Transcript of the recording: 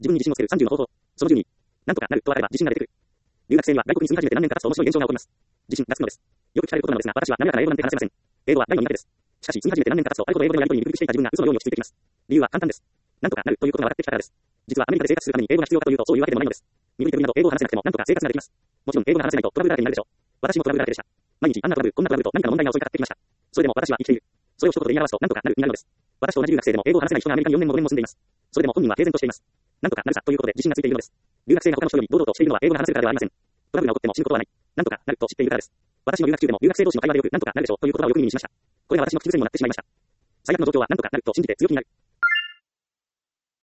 自分に自信をつける30の方法。その12。なんとかなると分かれば自信が出てくる。留学生には外国に住み始めて何年か経つと面白い現象が起こります。自信がつくのです。よく聞かれることなのですが、私は滑らかな英語なんて話せません。英語は大の苦手です。しかし、住み始めて何年か経つと、あれほど英語でのやり取りにビクビクしていた自分が嘘のように落ち着いてきます。理由は簡単です。なんとかなるということが分かってきたからです。実はアメリカで生活するために英語が必要かというと、そういうわけでもないのです。身振り手振りなど英語を話せなくてもなんとか生活ができます。もちろん英語が話せないとトラブルだらけになるでしょう。私もトラブルだらけでした。毎日あんなトラブル、こんなトラブルと何かの問題が襲いかかってきました。それでも私は生きている。それを一言で言い表すとなんとかなるになるのです。私と同じ留学生でも英語を話せない人がアメリカに4年も5年も住んでいます。それでも本人は平然としています。なんとかなるさということで自信がついているのです。留学生が他の人より堂々としているのは英語が話せるからではありません。トラブルが起こっても死ぬことはない。なんとかなると知っているからです。私の留学中でも留学生同士の会話でよくなんとかなるでしょうという言葉をよく耳にしました。これは私の口癖にもなってしまいました。最悪の状況はなんとかなると信じて強気になる。